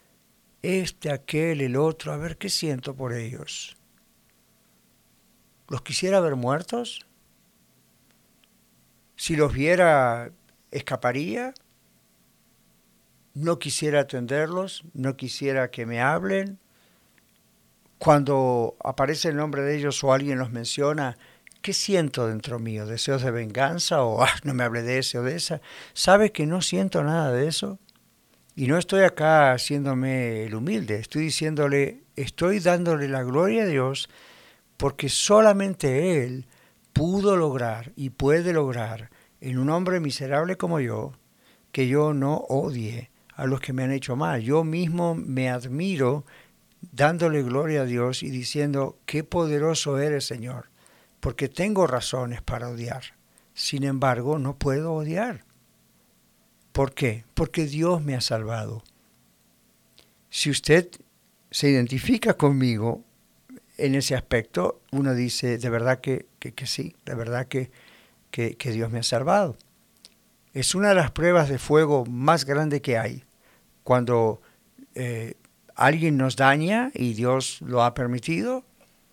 este, aquel, el otro, a ver qué siento por ellos. ¿Los quisiera ver muertos? Si los viera, escaparía. No quisiera atenderlos, no quisiera que me hablen. Cuando aparece el nombre de ellos o alguien los menciona, ¿qué siento dentro mío? ¿Deseos de venganza o ah, no me hable de ese o de esa? ¿Sabe que no siento nada de eso? Y no estoy acá haciéndome el humilde, estoy diciéndole, estoy dándole la gloria a Dios porque solamente Él pudo lograr y puede lograr en un hombre miserable como yo, que yo no odie a los que me han hecho mal. Yo mismo me admiro dándole gloria a Dios y diciendo, qué poderoso eres, Señor, porque tengo razones para odiar. Sin embargo, no puedo odiar. ¿Por qué? Porque Dios me ha salvado. Si usted se identifica conmigo en ese aspecto, uno dice, de verdad que, que, que sí, de verdad que, que, que Dios me ha salvado. Es una de las pruebas de fuego más grandes que hay, cuando eh, alguien nos daña y Dios lo ha permitido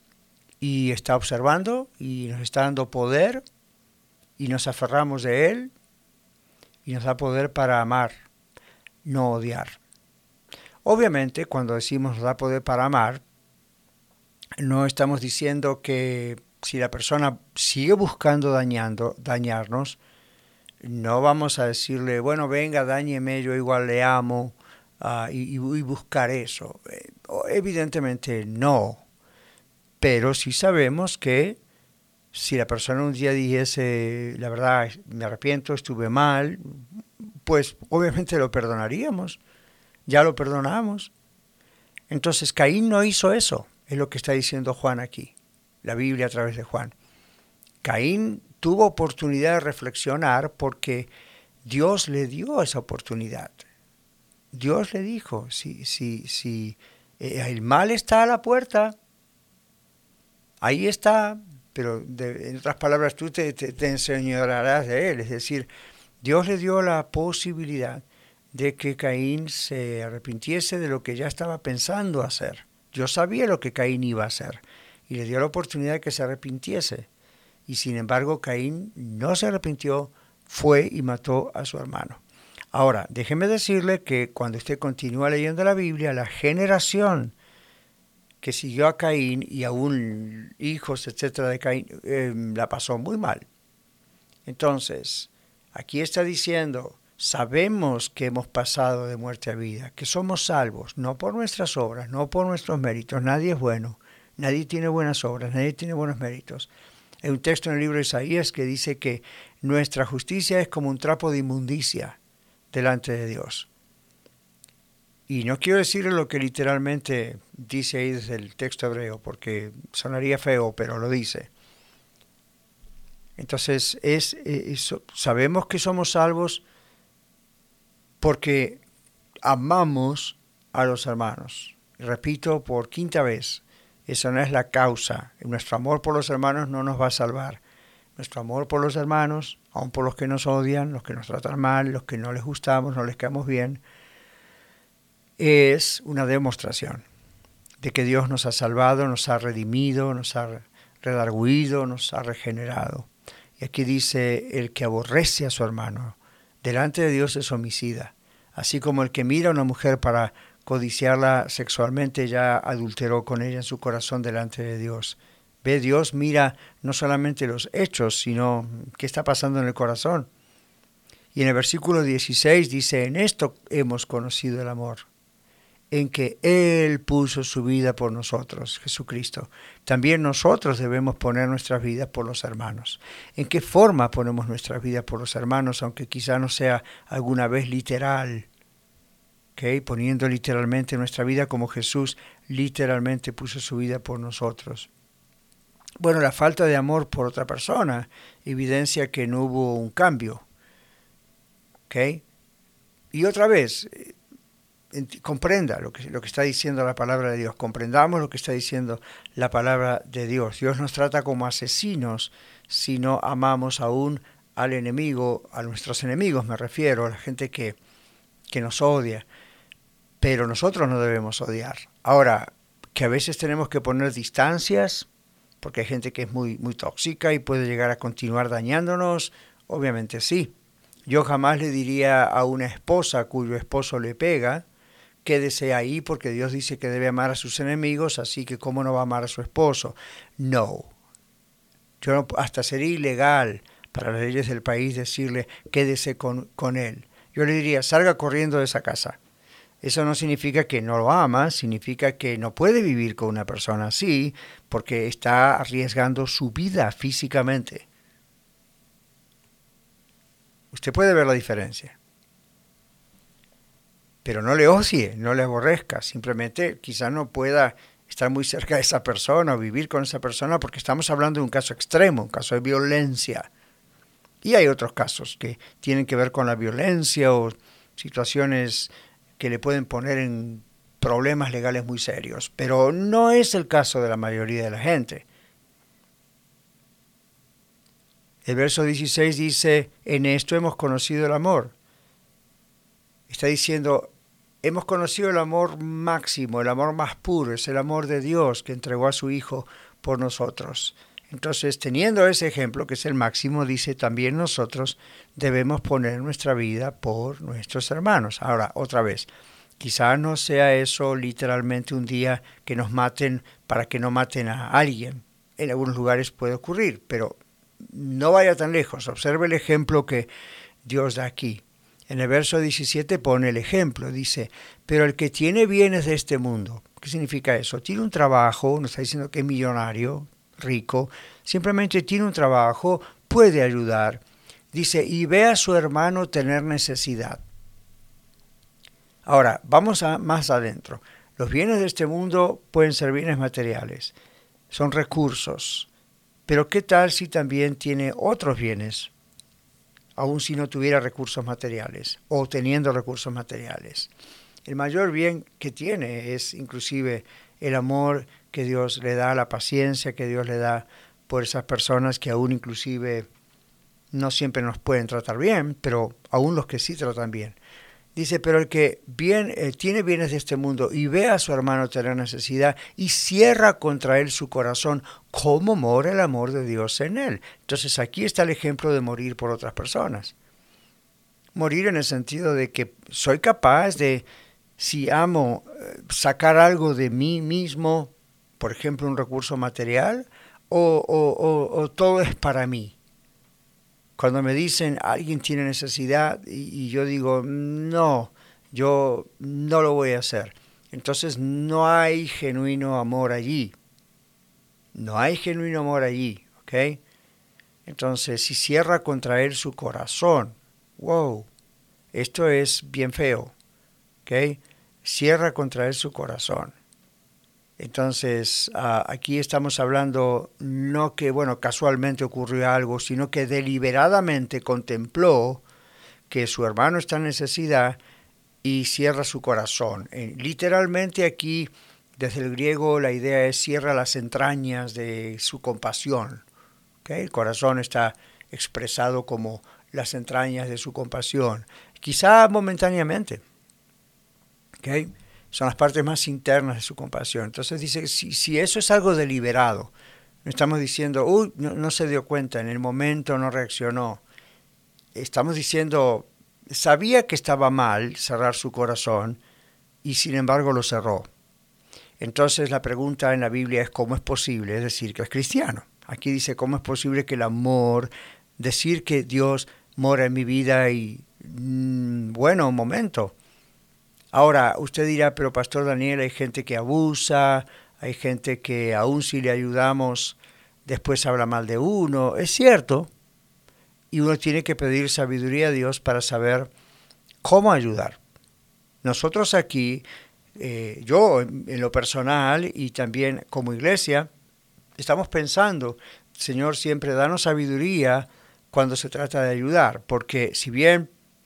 y está observando y nos está dando poder y nos aferramos de Él y nos da poder para amar, no odiar. Obviamente, cuando decimos nos da poder para amar, no estamos diciendo que si la persona sigue buscando dañando, dañarnos, no vamos a decirle, bueno, venga, dáñeme, yo igual le amo, uh, y, y buscar eso. Evidentemente no, pero sí sabemos que si la persona un día dijese, la verdad, me arrepiento, estuve mal, pues obviamente lo perdonaríamos, ya lo perdonamos. Entonces Caín no hizo eso, es lo que está diciendo Juan aquí, la Biblia a través de Juan. Caín tuvo oportunidad de reflexionar porque Dios le dio esa oportunidad. Dios le dijo, si, si, si eh, el mal está a la puerta, ahí está, pero de, en otras palabras tú te, te, te enseñorearás de él. Es decir, Dios le dio la posibilidad de que Caín se arrepintiese de lo que ya estaba pensando hacer. Dios sabía lo que Caín iba a hacer y le dio la oportunidad de que se arrepintiese. Y sin embargo, Caín no se arrepintió, fue y mató a su hermano. Ahora, déjeme decirle que cuando usted continúa leyendo la Biblia, la generación que siguió a Caín y aún hijos, etcétera, de Caín, eh, la pasó muy mal. Entonces, aquí está diciendo, sabemos que hemos pasado de muerte a vida, que somos salvos, no por nuestras obras, no por nuestros méritos. Nadie es bueno, nadie tiene buenas obras, nadie tiene buenos méritos. Hay un texto en el libro de Isaías que dice que nuestra justicia es como un trapo de inmundicia delante de Dios. Y no quiero decirle lo que literalmente dice ahí desde el texto hebreo, porque sonaría feo, pero lo dice. Entonces, es, es, sabemos que somos salvos porque amamos a los hermanos. Repito por quinta vez, esa no es la causa. Nuestro amor por los hermanos no nos va a salvar. Nuestro amor por los hermanos, aun por los que nos odian, los que nos tratan mal, los que no les gustamos, no les caemos bien, es una demostración de que Dios nos ha salvado, nos ha redimido, nos ha redarguido, nos ha regenerado. Y aquí dice, el que aborrece a su hermano, delante de Dios es homicida. Así como el que mira a una mujer para codiciarla sexualmente ya adulteró con ella en su corazón delante de Dios. Ve, Dios mira no solamente los hechos, sino qué está pasando en el corazón. Y en el versículo dieciséis dice, en esto hemos conocido el amor, en que Él puso su vida por nosotros, Jesucristo. También nosotros debemos poner nuestras vidas por los hermanos. ¿En qué forma ponemos nuestras vidas por los hermanos, aunque quizá no sea alguna vez literal? ¿Okay? Poniendo literalmente nuestra vida como Jesús literalmente puso su vida por nosotros. Bueno, la falta de amor por otra persona evidencia que no hubo un cambio. ¿Okay? Y otra vez, comprenda lo que, lo que está diciendo la palabra de Dios, comprendamos lo que está diciendo la palabra de Dios. Dios nos trata como asesinos si no amamos aún al enemigo, a nuestros enemigos me refiero, a la gente que, que nos odia. pero nosotros no debemos odiar. Ahora, que a veces tenemos que poner distancias, porque hay gente que es muy, muy tóxica y puede llegar a continuar dañándonos, obviamente sí. Yo jamás le diría a una esposa cuyo esposo le pega, quédese ahí porque Dios dice que debe amar a sus enemigos, así que ¿cómo no va a amar a su esposo? No. Yo no, hasta sería ilegal para las leyes del país decirle quédese con, con él. Yo le diría, salga corriendo de esa casa. Eso no significa que no lo ama, significa que no puede vivir con una persona así porque está arriesgando su vida físicamente. Usted puede ver la diferencia. Pero no le odie, no le aborrezca. Simplemente quizá no pueda estar muy cerca de esa persona o vivir con esa persona porque estamos hablando de un caso extremo, un caso de violencia. Y hay otros casos que tienen que ver con la violencia o situaciones que le pueden poner en problemas legales muy serios. Pero no es el caso de la mayoría de la gente. El verso dieciséis dice, en esto hemos conocido el amor. Está diciendo, hemos conocido el amor máximo, el amor más puro, es el amor de Dios que entregó a su Hijo por nosotros. Entonces, teniendo ese ejemplo, que es el máximo, dice, también nosotros debemos poner nuestra vida por nuestros hermanos. Ahora, otra vez, quizá no sea eso literalmente un día que nos maten para que no maten a alguien. En algunos lugares puede ocurrir, pero no vaya tan lejos. Observe el ejemplo que Dios da aquí. En el verso diecisiete pone el ejemplo, dice, pero el que tiene bienes de este mundo, ¿qué significa eso? Tiene un trabajo, no está diciendo que es millonario, rico, simplemente tiene un trabajo, puede ayudar. Dice, y ve a su hermano tener necesidad. Ahora, vamos a más adentro. Los bienes de este mundo pueden ser bienes materiales, son recursos, pero ¿qué tal si también tiene otros bienes? Aun si no tuviera recursos materiales o teniendo recursos materiales. El mayor bien que tiene es inclusive el amor que Dios le da, la paciencia que Dios le da por esas personas que aún inclusive no siempre nos pueden tratar bien, pero aún los que sí tratan bien. Dice, pero el que bien, eh, tiene bienes de este mundo y ve a su hermano tener necesidad y cierra contra él su corazón, ¿cómo mora el amor de Dios en él? Entonces aquí está el ejemplo de morir por otras personas. Morir en el sentido de que soy capaz de, si amo, sacar algo de mí mismo, por ejemplo, un recurso material, o, o, o, o todo es para mí. Cuando me dicen alguien tiene necesidad y, y yo digo, no, yo no lo voy a hacer. Entonces no hay genuino amor allí. No hay genuino amor allí, ¿ok? Entonces si cierra contra él su corazón, wow, esto es bien feo, ¿ok? Cierra contra él su corazón. Entonces, uh, aquí estamos hablando no que, bueno, casualmente ocurrió algo, sino que deliberadamente contempló que su hermano está en necesidad y cierra su corazón. Eh, literalmente aquí, desde el griego, la idea es cierra las entrañas de su compasión. ¿Okay? El corazón está expresado como las entrañas de su compasión, quizá momentáneamente. ¿Okay? Son las partes más internas de su compasión. Entonces dice, si, si eso es algo deliberado, no estamos diciendo, uy, no, no se dio cuenta, en el momento no reaccionó. Estamos diciendo, sabía que estaba mal cerrar su corazón y sin embargo lo cerró. Entonces la pregunta en la Biblia es, ¿cómo es posible? Es decir, que es cristiano. Aquí dice, ¿cómo es posible que el amor, decir que Dios mora en mi vida y, mmm, bueno, un momento. Ahora, usted dirá, pero Pastor Daniel, hay gente que abusa, hay gente que aún si le ayudamos, después habla mal de uno. Es cierto, y uno tiene que pedir sabiduría a Dios para saber cómo ayudar. Nosotros aquí, eh, yo en, en lo personal y también como iglesia, estamos pensando, Señor, siempre danos sabiduría cuando se trata de ayudar, porque si bien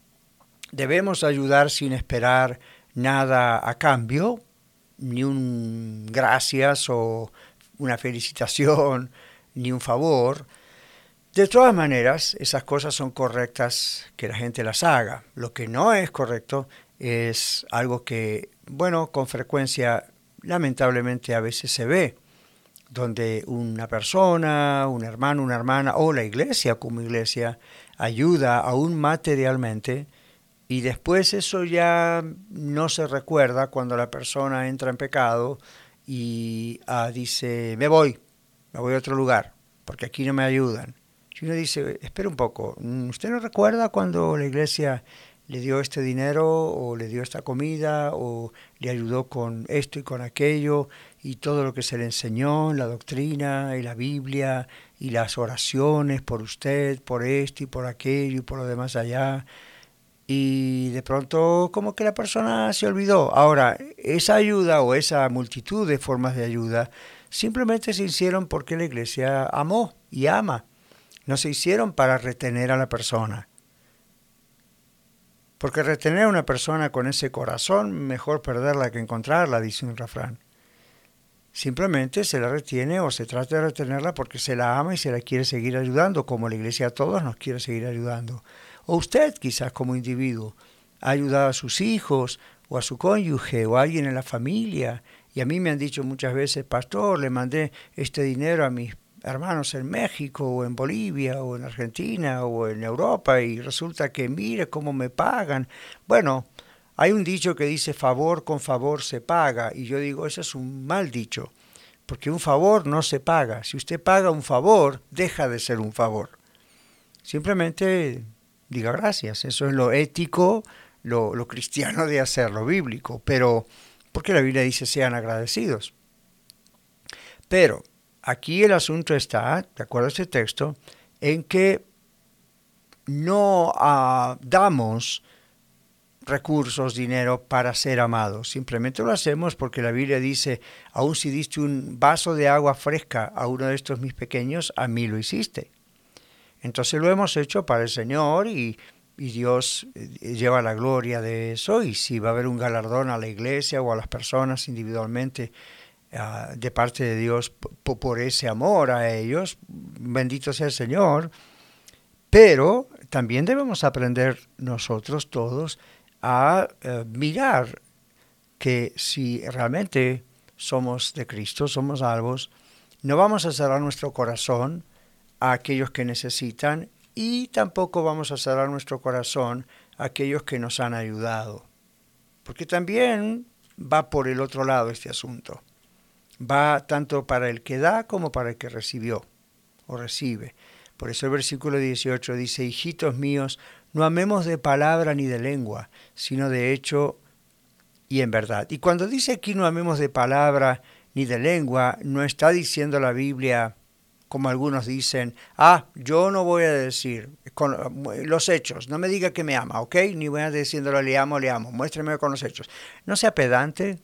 debemos ayudar sin esperar nada a cambio, ni un gracias o una felicitación, ni un favor. De todas maneras, esas cosas son correctas que la gente las haga. Lo que no es correcto es algo que, bueno, con frecuencia, lamentablemente a veces se ve, donde una persona, un hermano, una hermana, o la iglesia como iglesia, ayuda aún materialmente, y después eso ya no se recuerda cuando la persona entra en pecado y ah, dice, me voy, me voy a otro lugar, porque aquí no me ayudan. Y uno dice, espera un poco, ¿usted no recuerda cuando la iglesia le dio este dinero o le dio esta comida o le ayudó con esto y con aquello y todo lo que se le enseñó, la doctrina y la Biblia y las oraciones por usted, por esto y por aquello y por lo demás allá? Y de pronto como que la persona se olvidó. Ahora, esa ayuda o esa multitud de formas de ayuda simplemente se hicieron porque la iglesia amó y ama. No se hicieron para retener a la persona. Porque retener a una persona con ese corazón, mejor perderla que encontrarla, dice un refrán. Simplemente se la retiene o se trata de retenerla porque se la ama y se la quiere seguir ayudando, como la iglesia a todos nos quiere seguir ayudando. O usted, quizás como individuo, ha ayudado a sus hijos o a su cónyuge o a alguien en la familia. Y a mí me han dicho muchas veces, pastor, le mandé este dinero a mis hermanos en México o en Bolivia o en Argentina o en Europa y resulta que mire cómo me pagan. Bueno, hay un dicho que dice favor con favor se paga y yo digo, eso es un mal dicho, porque un favor no se paga. Si usted paga un favor, deja de ser un favor. Simplemente diga gracias, eso es lo ético, lo, lo cristiano de hacer, lo bíblico, pero porque la Biblia dice sean agradecidos. Pero aquí el asunto está, de acuerdo a este texto, en que no uh, damos recursos, dinero para ser amados. Simplemente lo hacemos porque la Biblia dice, aun si diste un vaso de agua fresca a uno de estos mis pequeños, a mí lo hiciste. Entonces lo hemos hecho para el Señor y, y Dios lleva la gloria de eso. Y si va a haber un galardón a la iglesia o a las personas individualmente uh, de parte de Dios p- por ese amor a ellos, bendito sea el Señor. Pero también debemos aprender nosotros todos a uh, mirar que si realmente somos de Cristo, somos salvos, no vamos a cerrar nuestro corazón a aquellos que necesitan y tampoco vamos a cerrar nuestro corazón a aquellos que nos han ayudado. Porque también va por el otro lado este asunto. Va tanto para el que da como para el que recibió o recibe. Por eso el versículo dieciocho dice, hijitos míos, no amemos de palabra ni de lengua, sino de hecho y en verdad. Y cuando dice aquí no amemos de palabra ni de lengua, no está diciendo la Biblia, como algunos dicen, ah, yo no voy a decir con los hechos, no me diga que me ama, ¿ok? Ni voy a diciéndole le amo, le amo, muéstrame con los hechos. No sea pedante,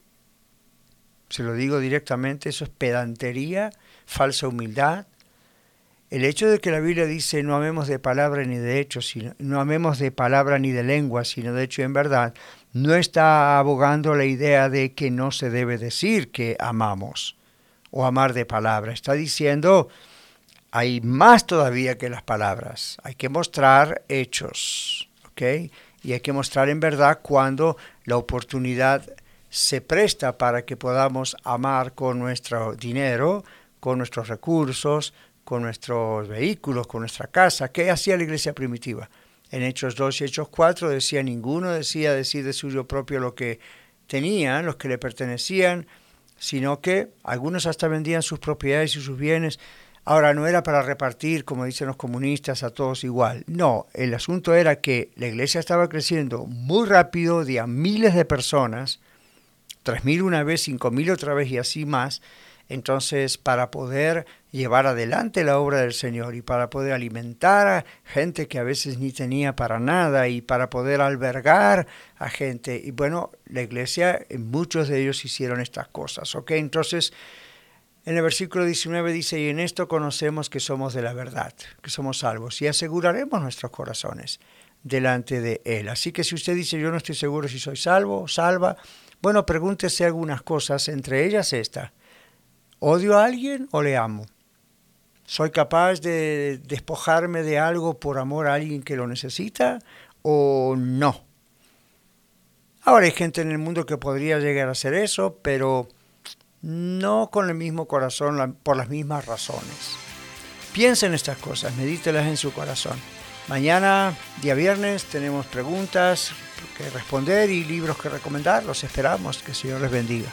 se lo digo directamente, eso es pedantería, falsa humildad. El hecho de que la Biblia dice no amemos de palabra ni de hecho, sino, no amemos de palabra ni de lengua, sino de hecho y en verdad, no está abogando la idea de que no se debe decir que amamos o amar de palabra. Está diciendo, hay más todavía que las palabras. Hay que mostrar hechos, ¿ok? Y hay que mostrar en verdad cuando la oportunidad se presta para que podamos amar con nuestro dinero, con nuestros recursos, con nuestros vehículos, con nuestra casa. ¿Qué hacía la iglesia primitiva? En Hechos dos y Hechos cuatro decía, ninguno decía decir de suyo propio lo que tenían, los que le pertenecían, sino que algunos hasta vendían sus propiedades y sus bienes. Ahora, no era para repartir, como dicen los comunistas, a todos igual. No, el asunto era que la iglesia estaba creciendo muy rápido, de a miles de personas, tres mil una vez, cinco mil otra vez y así más. Entonces, para poder llevar adelante la obra del Señor y para poder alimentar a gente que a veces ni tenía para nada y para poder albergar a gente. Y bueno, la iglesia, muchos de ellos hicieron estas cosas, ¿ok? Entonces, en el versículo diecinueve dice, y en esto conocemos que somos de la verdad, que somos salvos, y aseguraremos nuestros corazones delante de Él. Así que si usted dice, yo no estoy seguro si soy salvo, salva, bueno, pregúntese algunas cosas, entre ellas esta. ¿Odio a alguien o le amo? ¿Soy capaz de despojarme de algo por amor a alguien que lo necesita o no? Ahora hay gente en el mundo que podría llegar a hacer eso, pero no con el mismo corazón, por las mismas razones. Piensa en estas cosas, medítelas en su corazón. Mañana, día viernes, tenemos preguntas que responder y libros que recomendar. Los esperamos. Que el Señor les bendiga.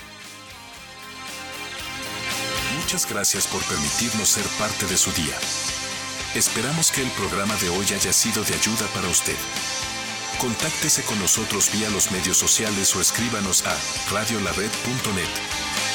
Muchas gracias por permitirnos ser parte de su día. Esperamos que el programa de hoy haya sido de ayuda para usted. Contáctese con nosotros vía los medios sociales o escríbanos a radio la red punto net.